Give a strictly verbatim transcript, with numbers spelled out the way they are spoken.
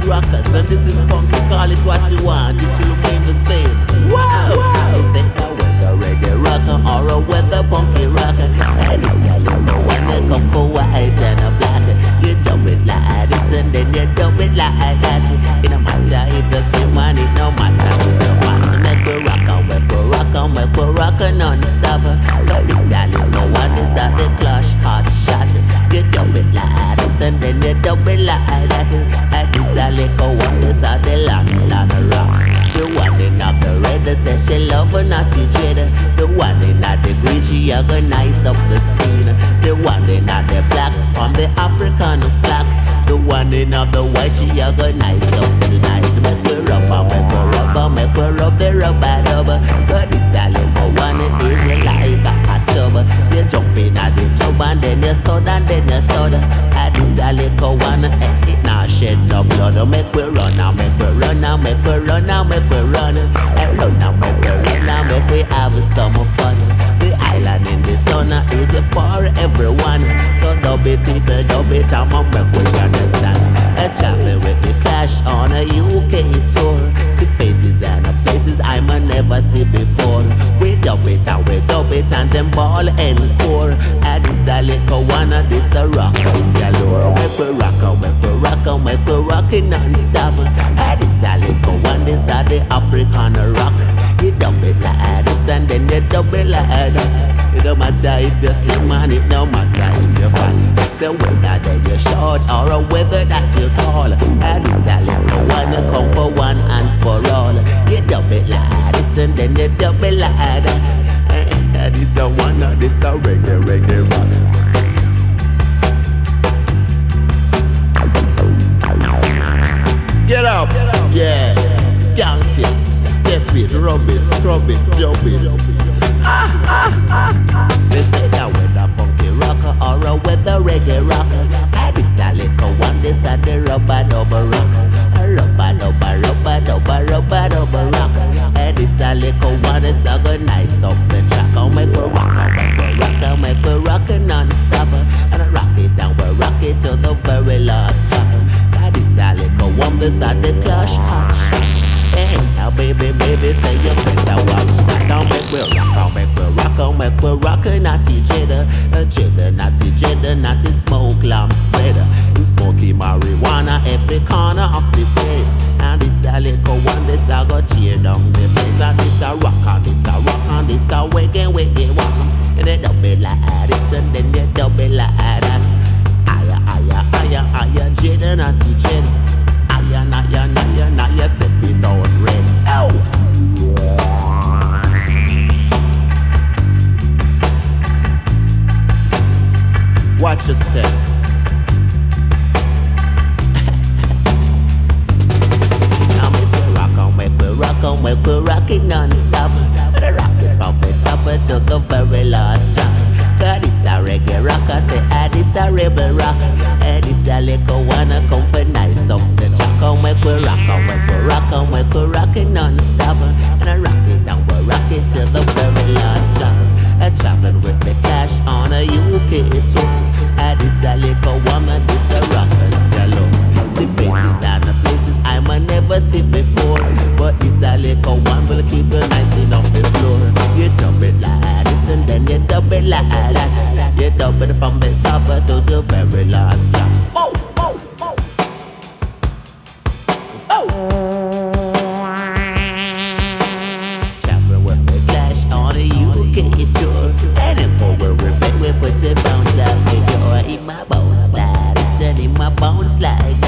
rockers, and this is funky. Call it what you want, it will remain the same. Wow! Wow. Is it a weather reggae rocker or a weather funky rocker? And it's a little one that come for white and a black. You dub it like this and then you dub it like that. It no matter if you slim man, it no matter if you're fat. Make we rock and make we rock and make we rock and non-stop. But this a little one is a the clash hot shot. You dub it like this and then you dub it like that. And this a little one is a the long, long rock. The one in the red says she love a naughty dread. The one in the green she organize up the scene. The one in the black from the African flag. The one in the white she organize up the night. Make we rub and make we rub and make we rub the rubber dub. But this a little one is like a hot tub. You jump in at the tub and then you soda and then you soda. And this a little one it now shed no blood. Make we run and make we run and make we run and make we run and run and make we run and make we have some fun. The island in the sun is for everyone. So dub it people, dub it and make we understand. And traveling with the Clash on a U K tour. See faces and places I might never see before. We dub it and we dub it and them ball encore. And this a little one and this a rockers galore. Make we rock and make we rock and make we rock it non-stop. And this a little one, this a the African rock. You dub it like this and then you dub it like that. It don't matter if you're slim man, it don't matter if you're fat. So whether that you're short or a weather that you tall. And this a little one, you come for one and for all. You dub it like this and then you dub it like that. And this a one, and this a reggae, reggae rock. Get up, yeah, skank it, step it, rub it, scrub it, jump it. They say that weather funky rocker or a weather reggae rocker. And this a little one, this a the rubber double rocker. A rubber double, rubber double, rubber double rocker. And this a little one, it's a good nice up the track. I'll make we rock, I'll make we rock, I'll make we rock it non-stop. And I rock it and we rock it till the very last drop. And this a little one, this a the Clash hot shot. Hey, now baby, baby, say you better watch that. I'll make we rock, I'll make we rock, I'll make we rock it, not the cheddar, cheddar, not the cheddar, not the smoke lamp spreader. You smoky marijuana every corner of the place. And this a little one, this a go tear down the place. And this a rock, and this a rock, and this a wiggy, wiggy walk. And they dub it like this, and then they dub it like that. Aya, aya, aya, aya, cheddar, not the cheddar. Aya, naya, naya, naya, step it out red. Ow! Watch your steps. Now make we rock on, make we rock on, make we rock it non-stop. Rock it from the top to the very last drop. Cause this a reggae rocker, say ah this a rebel rock. And this a little one a come for nice up the track. On make we rock on, make we rock on, make we rock it non-stop. And I rock it and we rock it till the very last drop. And traveling with the Clash on a U K tour. And this a little woman, this a rockers galore. See faces and the places I might never see before. But this a little one will keep you nice enough the floor. You dub it like this and then you dub it like that. You dub it from the top to the very last drop. Oh, oh, oh, oh. Traveling with the Clash on a U K tour. And if we repent, we put the bounce out the door. In my bones slide, it's in my bones slide.